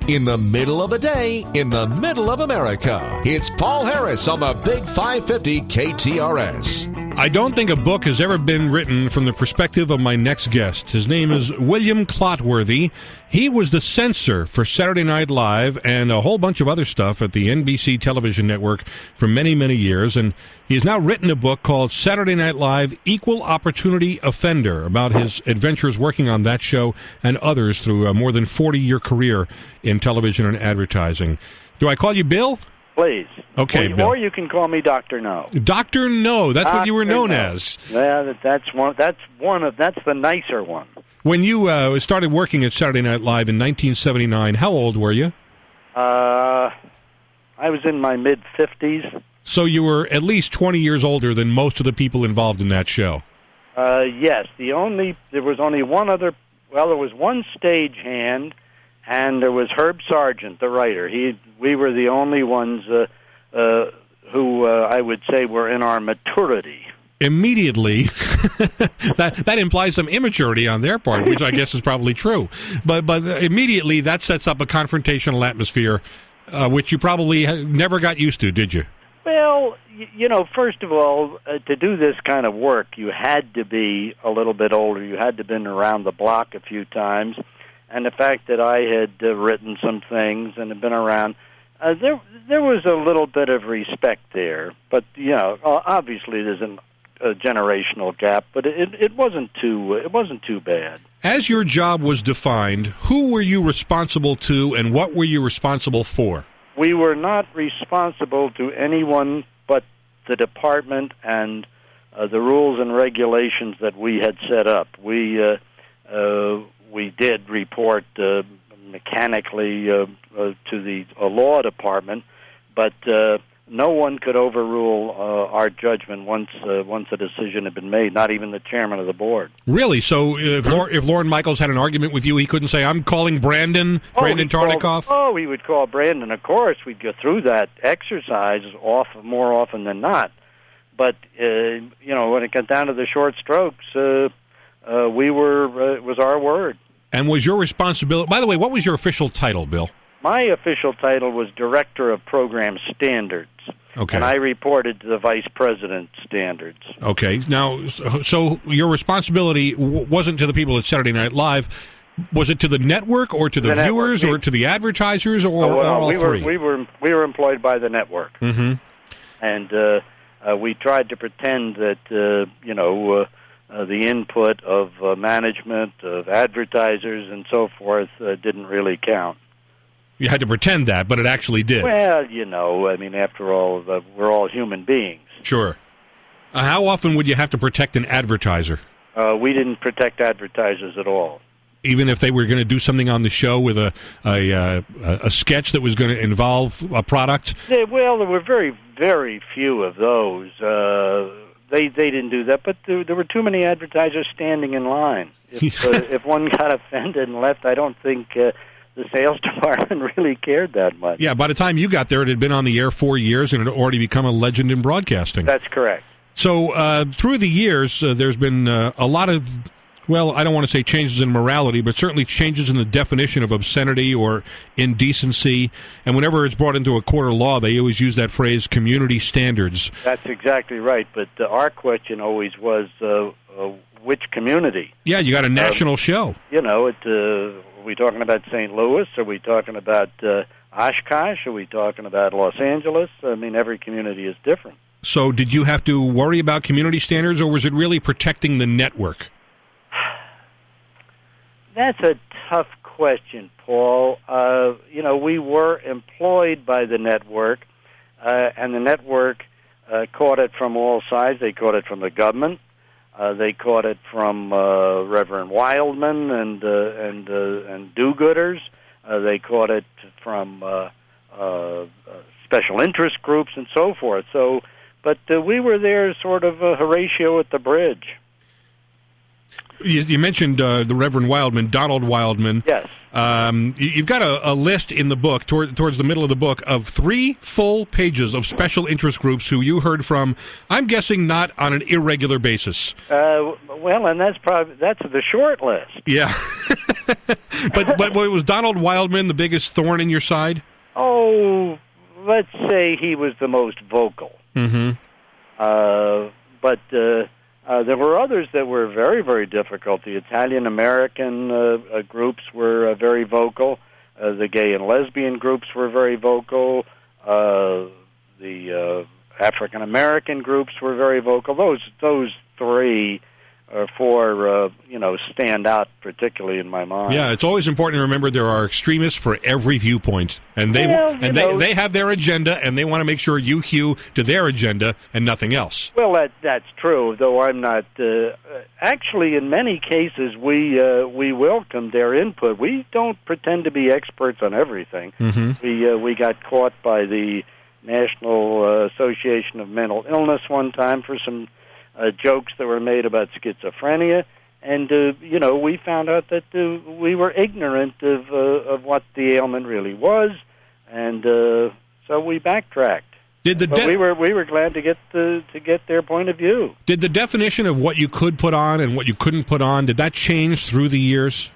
In the middle of the day, in the middle of America, it's Paul Harris on the Big 550 KTRS. I don't think a book has ever been written from the perspective of my next guest. His name is William Clotworthy. He was the censor for Saturday Night Live and a whole bunch of other stuff at the NBC television network for many, many years. And he has now written a book called Saturday Night Live, Equal Opportunity Offender, about his adventures working on that show and others through a more than 40-year career in television and advertising. Do I call you Bill? Please. Okay, Bill. Or you can call me Dr. No. Dr. No, that's what you were known as. Yeah, that's the nicer one. When you started working at Saturday Night Live in 1979, how old were you? I was in my mid-50s. So you were at least 20 years older than most of the people involved in that show. Yes. There was only one other. Well, there was one stagehand, and there was Herb Sargent, the writer. We were the only ones who I would say were in our maturity. Immediately, that implies some immaturity on their part, which I guess is probably true. But immediately that sets up a confrontational atmosphere, which you probably never got used to, did you? Well, first of all, to do this kind of work, you had to be a little bit older. You had to have been around the block a few times. And the fact that I had written some things and had been around, there was a little bit of respect there. But, obviously there's a generational gap, but it wasn't too bad. As your job was defined, who were you responsible to and what were you responsible for? We were not responsible to anyone but the department and the rules and regulations that we had set up. We did report mechanically to the law department, but no one could overrule our judgment once a decision had been made, not even the chairman of the board. Really? So if Lorne Michaels had an argument with you, he couldn't say, I'm calling Brandon Tartikoff? We would call Brandon, of course. We'd go through that exercise more often than not. But, when it got down to the short strokes, it was our word. And was your responsibility, by the way, what was your official title, Bill? My official title was Director of Program Standards. Okay. And I reported to the Vice President Standards. Okay. Now, so your responsibility wasn't to the people at Saturday Night Live. Was it to the network or to the viewers or to the advertisers or all three? We were employed by the network. Mm-hmm. And we tried to pretend that, the input of management, of advertisers, and so forth didn't really count. You had to pretend that, but it actually did. Well, after all, we're all human beings. Sure. How often would you have to protect an advertiser? We didn't protect advertisers at all. Even if they were going to do something on the show with a sketch that was going to involve a product? Well, there were very, very few of those. They didn't do that, but there were too many advertisers standing in line. If one got offended and left, I don't think the sales department really cared that much. Yeah, by the time you got there, it had been on the air 4 years, and it had already become a legend in broadcasting. That's correct. So through the years, there's been a lot of, well, I don't want to say changes in morality, but certainly changes in the definition of obscenity or indecency. And whenever it's brought into a court of law, they always use that phrase, community standards. That's exactly right. But our question always was, which community? Yeah, you got a national show. Are we talking about St. Louis? Are we talking about Oshkosh? Are we talking about Los Angeles? Every community is different. So did you have to worry about community standards, or was it really protecting the network? That's a tough question, Paul. We were employed by the network, and the network caught it from all sides. They caught it from the government. They caught it from Reverend Wildman and do-gooders. They caught it from special interest groups and so forth. But we were there sort of Horatio at the bridge. You mentioned the Reverend Wildman, Donald Wildman. Yes. You've got a list in the book, towards the middle of the book, of 3 full pages of special interest groups who you heard from, I'm guessing not on an irregular basis. Well, and that's the short list. Yeah. but was Donald Wildman the biggest thorn in your side? Oh, let's say he was the most vocal. Mm-hmm. But there were others that were very, very difficult. The Italian-American groups were very vocal. The gay and lesbian groups were very vocal. The African-American groups were very vocal. Those 3 or 4, stand out particularly in my mind. Yeah, it's always important to remember there are extremists for every viewpoint, and they have their agenda, and they want to make sure you hew to their agenda and nothing else. Well, that's true. Though I'm not. Actually, in many cases, we welcome their input. We don't pretend to be experts on everything. Mm-hmm. We got caught by the National Association of Mental Illness one time for some jokes that were made about schizophrenia, and we found out that we were ignorant of what the ailment really was, and so we backtracked. But we were glad to get their point of view. Did the definition of what you could put on and what you couldn't put on, did that change through the years?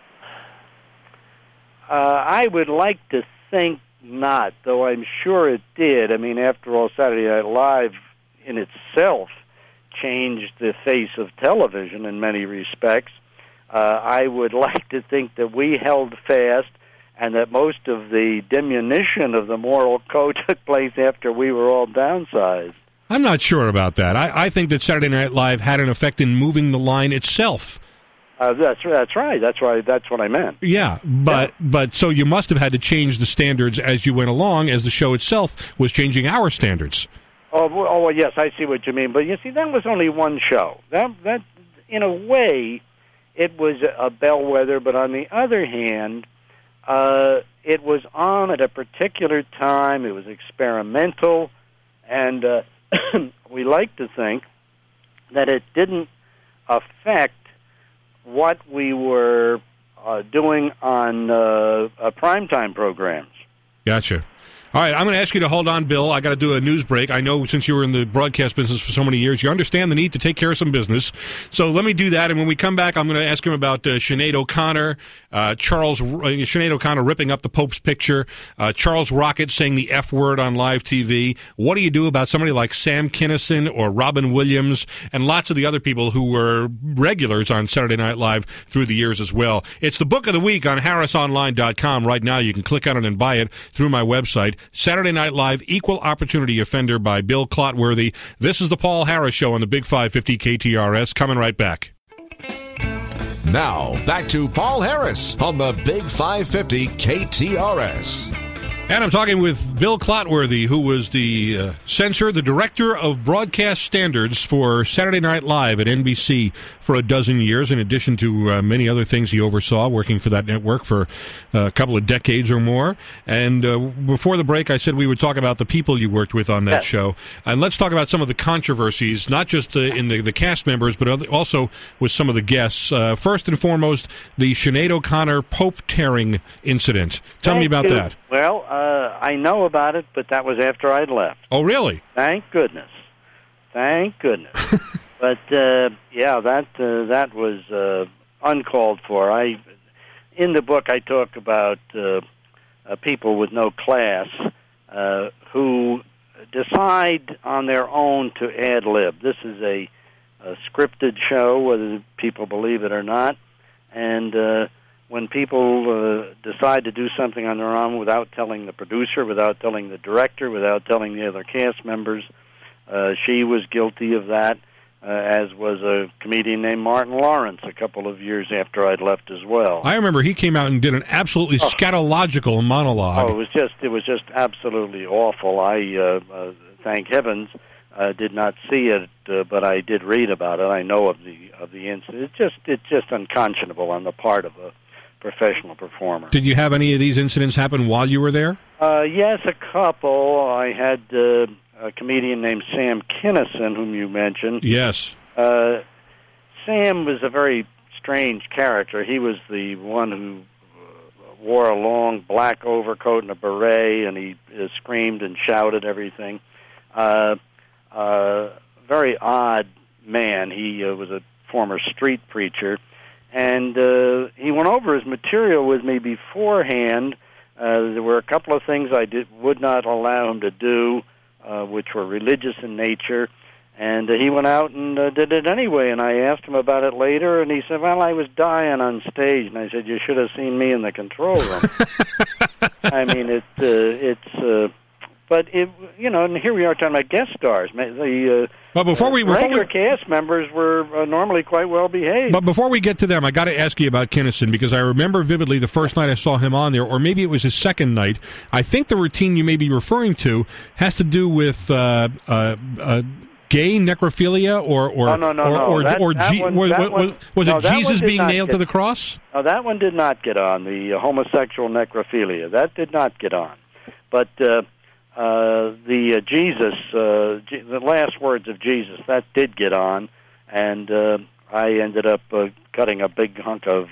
I would like to think not, though I'm sure it did. I mean, after all, Saturday Night Live in itself changed the face of television in many respects. I would like to think that we held fast and that most of the diminution of the moral code took place after we were all downsized. I'm not sure about that. I think that Saturday Night Live had an effect in moving the line itself. That's right. That's what I meant. Yeah, but so you must have had to change the standards as you went along, as the show itself was changing our standards. Oh, well, yes, I see what you mean. But you see, that was only one show. That in a way, it was a bellwether. But on the other hand, it was on at a particular time. It was experimental, and we like to think that it didn't affect what we were doing on primetime programs. Gotcha. All right, I'm going to ask you to hold on, Bill. I got to do a news break. I know since you were in the broadcast business for so many years, you understand the need to take care of some business. So let me do that, and when we come back, I'm going to ask him about Sinead O'Connor, Sinead O'Connor ripping up the Pope's picture, Charles Rocket saying the F word on live TV. What do you do about somebody like Sam Kinison or Robin Williams and lots of the other people who were regulars on Saturday Night Live through the years as well? It's the book of the week on HarrisOnline.com. Right now, you can click on it and buy it through my website. Saturday Night Live, Equal Opportunity Offender by Bill Clotworthy. This is the Paul Harris Show on the Big 550 KTRS. Coming right back. Now, back to Paul Harris on the Big 550 KTRS. And I'm talking with Bill Clotworthy, who was the censor, the director of broadcast standards for Saturday Night Live at NBC for a dozen years, in addition to many other things he oversaw, working for that network for a couple of decades or more. And before the break, I said we would talk about the people you worked with on that show. And let's talk about some of the controversies, not just in the cast members, but also with some of the guests. First and foremost, the Sinead O'Connor Pope tearing incident. Tell me about that. Well, I know about it, but that was after I'd left. Oh, really? Thank goodness. Thank goodness. But, that was uncalled for. In the book, I talk about people with no class who decide on their own to ad-lib. This is a scripted show, whether people believe it or not, and when people decide to do something on their own without telling the producer, without telling the director, without telling the other cast members, she was guilty of that, as was a comedian named Martin Lawrence a couple of years after I'd left as well. I remember he came out and did an absolutely scatological monologue. Oh, it was just absolutely awful. I thank heavens did not see it, but I did read about it. I know of the incident. It's just unconscionable on the part of a professional performer. Did you have any of these incidents happen while you were there? Yes, a couple. I had a comedian named Sam Kinison, whom you mentioned. Yes. Sam was a very strange character. He was the one who wore a long black overcoat and a beret, and he screamed and shouted everything. Very odd man. He was a former street preacher, and he went over his material with me beforehand. There were a couple of things I would not allow him to do, which were religious in nature, and he went out and did it anyway, and I asked him about it later, and he said, well, I was dying on stage, and I said, you should have seen me in the control room. I mean, but it, and here we are talking about guest stars. But before we regular cast members were normally quite well behaved. But before we get to them, I got to ask you about Kinison, because I remember vividly the first night I saw him on there, or maybe it was his second night. I think the routine you may be referring to has to do with gay necrophilia, was it Jesus being nailed to the cross? No, that one did not get on. The homosexual necrophilia, that did not get on. But the Jesus, the last words of Jesus, that did get on, and I ended up cutting a big hunk of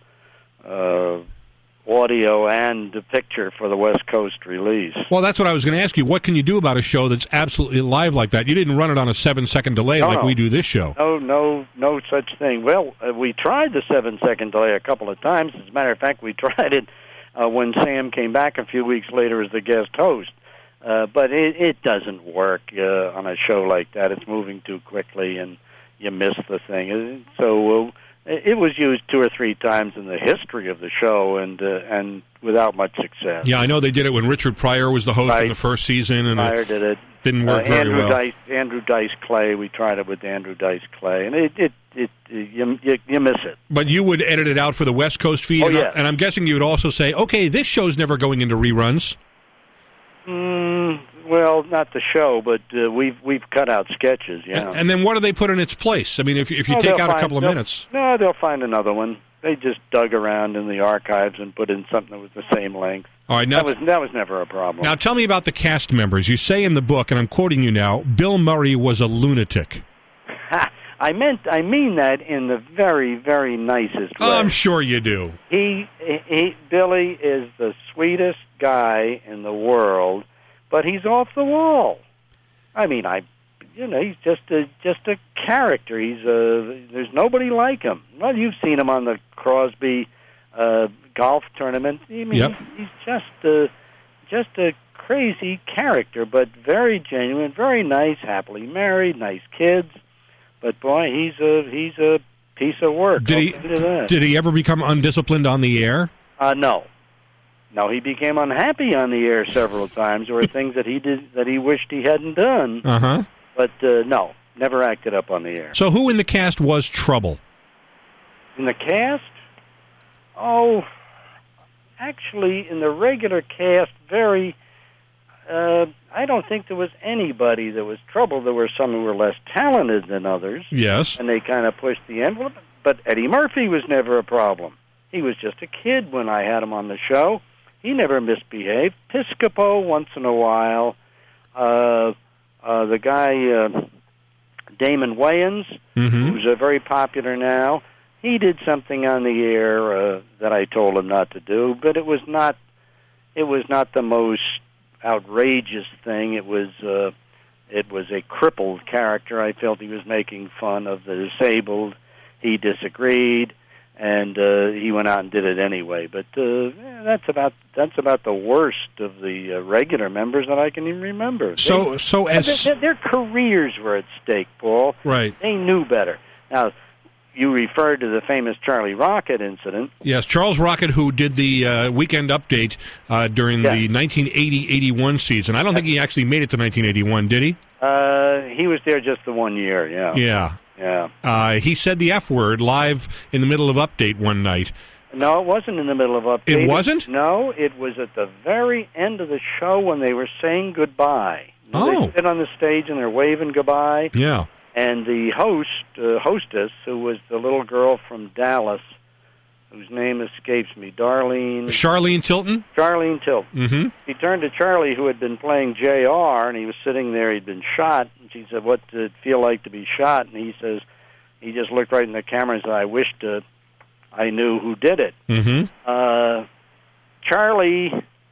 audio and picture for the West Coast release. Well, that's what I was going to ask you. What can you do about a show that's absolutely live like that? You didn't run it on a 7-second delay we do this show. No such thing. Well, we tried the 7-second delay a couple of times. As a matter of fact, we tried it when Sam came back a few weeks later as the guest host. But it doesn't work on a show like that. It's moving too quickly, and you miss the thing. So it was used 2 or 3 times in the history of the show, and without much success. Yeah, I know they did it when Richard Pryor was the host in the first season, and Pryor did it. Didn't work very well. Andrew Dice Clay. We tried it with Andrew Dice Clay, and you miss it. But you would edit it out for the West Coast feed, and I'm guessing you would also say, okay, this show's never going into reruns. Well, not the show, but we've cut out sketches. Yeah. And then what do they put in its place? I mean, if you take out a couple of minutes, they'll find another one. They just dug around in the archives and put in something that was the same length. All right, now, that was never a problem. Now tell me about the cast members. You say in the book, and I'm quoting you now, Bill Murray was a lunatic. I mean that in the very, very nicest way. I'm sure you do. Billy is the sweetest guy in the world, but he's off the wall. I mean, he's just a character. There's nobody like him. Well, you've seen him on the Crosby golf tournament. I mean, he's just a crazy character, but very genuine, very nice, happily married, nice kids. But boy, he's a piece of work. Did he ever become undisciplined on the air? No, he became unhappy on the air several times. There were things that he did that he wished he hadn't done. But no, never acted up on the air. So who in the cast was trouble? In the cast? Oh, actually, in the regular cast, I don't think there was anybody that was trouble. There were some who were less talented than others. Yes. And they kind of pushed the envelope. But Eddie Murphy was never a problem. He was just a kid when I had him on the show. He never misbehaved. Piscopo once in a while. The guy, Damon Wayans, who's very popular now, he did something on the air that I told him not to do, but it was not the most outrageous thing. It was a crippled character. I felt he was making fun of the disabled. He disagreed, and he went out and did it anyway. But that's about the worst of the regular members that I can even remember. Their careers were at stake, Paul. Right. They knew better. Now, you referred to the famous Charlie Rocket incident. Yes, Charles Rocket, who did the Weekend Update during the 1980-81 season. I don't think he actually made it to 1981, did he? He was there just the 1 year, yeah. Yeah. He said the F word live in the middle of Update one night. No, it wasn't in the middle of Update. It wasn't? No, it was at the very end of the show when they were saying goodbye. They sit on the stage and they're waving goodbye. Yeah. And the hostess, who was the little girl from Dallas, whose name escapes me, Charlene Tilton? Charlene Tilton. Mm-hmm. He turned to Charlie, who had been playing JR, and he was sitting there. He'd been shot. And she said, "What did it feel like to be shot?" And he he just looked right in the camera and said, "I wished I knew who did it." Mm-hmm. Charlie,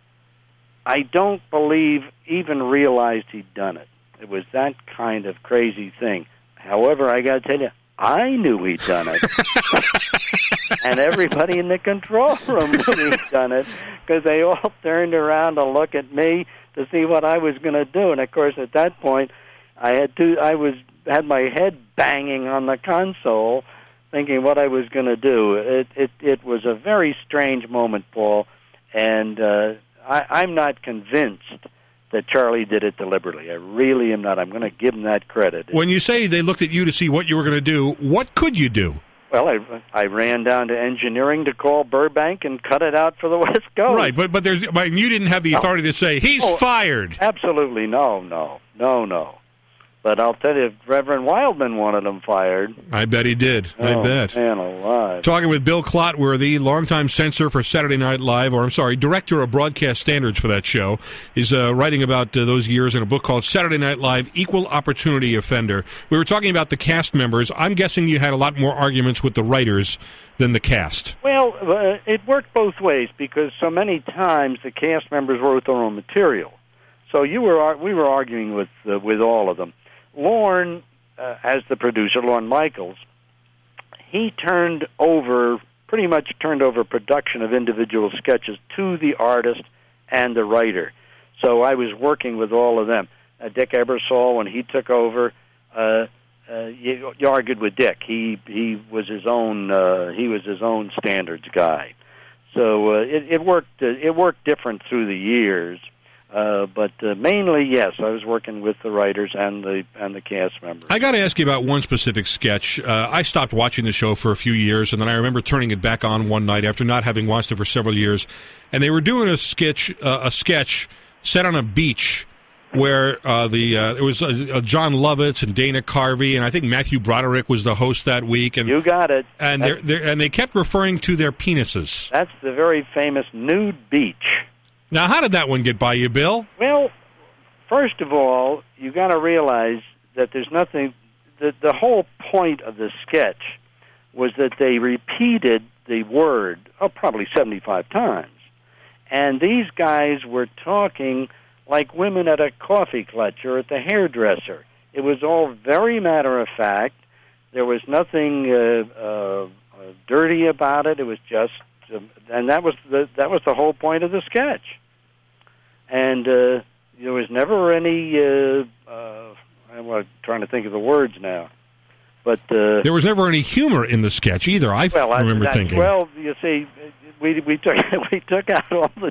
I don't believe, even realized he'd done it. It was that kind of crazy thing. However, I got to tell you, I knew he'd done it. And everybody in the control room knew he'd done it, because they all turned around to look at me to see what I was going to do. And, of course, at that point, I had my head banging on the console, thinking what I was going to do. It was a very strange moment, Paul, and I'm not convinced that Charlie did it deliberately. I really am not. I'm going to give him that credit. When you say they looked at you to see what you were going to do, what could you do? Well, I ran down to engineering to call Burbank and cut it out for the West Coast. Right, but you didn't have the authority to say, he's fired. Absolutely, no. But I'll tell you, Reverend Wildman wanted him fired. I bet he did. I bet. Man alive. Talking with Bill Clotworthy, longtime censor for Saturday Night Live, director of broadcast standards for that show. He's writing about those years in a book called Saturday Night Live, Equal Opportunity Offender. We were talking about the cast members. I'm guessing you had a lot more arguments with the writers than the cast. Well, it worked both ways, because so many times the cast members wrote their own material. So we were arguing with all of them. Lorne, as the producer, Lorne Michaels, he pretty much turned over production of individual sketches to the artist and the writer. So I was working with all of them. Dick Ebersol, when he took over, you argued with Dick. He was his own standards guy. So it worked different through the years. But mainly, yes, I was working with the writers and the cast members. I got to ask you about one specific sketch. I stopped watching the show for a few years, and then I remember turning it back on one night after not having watched it for several years. And they were doing a sketch set on a beach where it was John Lovitz and Dana Carvey, and I think Matthew Broderick was the host that week. And you got it. And they kept referring to their penises. That's the very famous nude beach. Now, how did that one get by you, Bill? Well, first of all, you got to realize that there's nothing. The whole point of the sketch was that they repeated the word probably 75 times, and these guys were talking like women at a coffee clutch or at the hairdresser. It was all very matter of fact. There was nothing dirty about it. It was just, and that was the whole point of the sketch. And there was never any. I'm trying to think of the words now, but there was never any humor in the sketch either. I remember thinking. Well, you see, we took out all the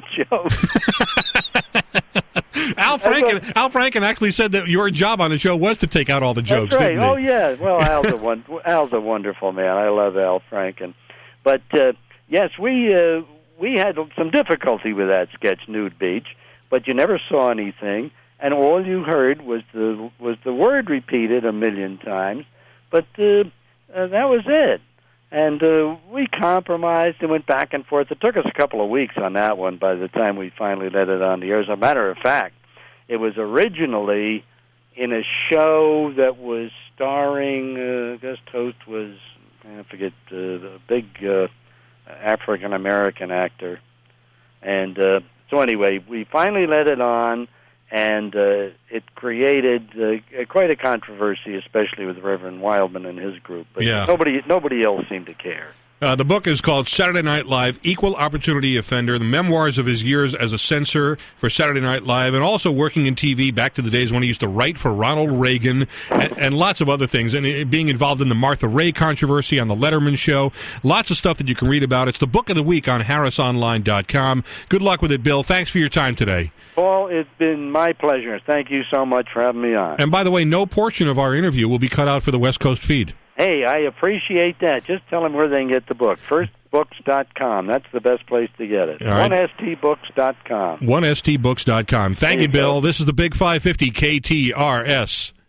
jokes. Al Franken actually said that your job on the show was to take out all the jokes. That's right. Didn't he? Oh yeah. Well, Al's a wonderful man. I love Al Franken. But yes, we had some difficulty with that sketch, Nude Beach. But you never saw anything, and all you heard was the word repeated a million times. But that was it. And we compromised and went back and forth. It took us a couple of weeks on that one by the time we finally let it on the air. As a matter of fact, it was originally in a show that was starring, guest host was, I forget, the big African-American actor. And so anyway, we finally let it on, and it created quite a controversy, especially with Reverend Wildman and his group. But yeah. Nobody else seemed to care. The book is called Saturday Night Live, Equal Opportunity Offender, the memoirs of his years as a censor for Saturday Night Live, and also working in TV back to the days when he used to write for Ronald Reagan and lots of other things, and being involved in the Martha Raye controversy on the Letterman Show. Lots of stuff that you can read about. It's the book of the week on harrisonline.com. Good luck with it, Bill. Thanks for your time today. Paul, it's been my pleasure. Thank you so much for having me on. And by the way, no portion of our interview will be cut out for the West Coast feed. Hey, I appreciate that. Just tell them where they can get the book. Firstbooks.com. That's the best place to get it. Right. 1stbooks.com. 1stbooks.com. Thank you, Bill. This is the Big 550 KTRS.